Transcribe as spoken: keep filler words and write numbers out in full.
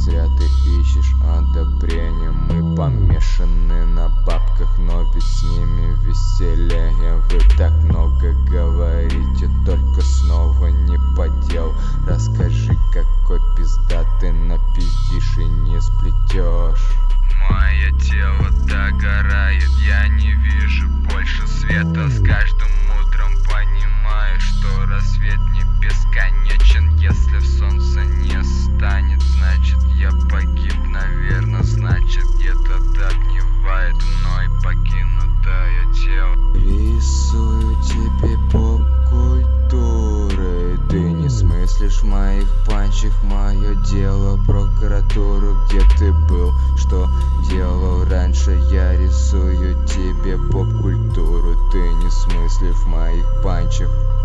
Зря ты ищешь одобрения. Мы помешаны на бабках, но ведь с ними веселее. Вы так много говорите, только снова не по делу. Расскажи, какой пизда ты напиздишь и не сплетешь. Мое тело догорает, я не вижу больше света. С каждым утром понимаю, что рассвет не бесконечен. Если солнце не станет, значит я погиб, наверное. Значит где-то догнивает мной покинутое тело. Рисую тебе поп-культуры. Ты не смыслишь моих панчах. Мое дело прокуратуру. Где ты был, что делал раньше? Я рисую тебе поп-культуру. Ты не смыслишь моих панчах.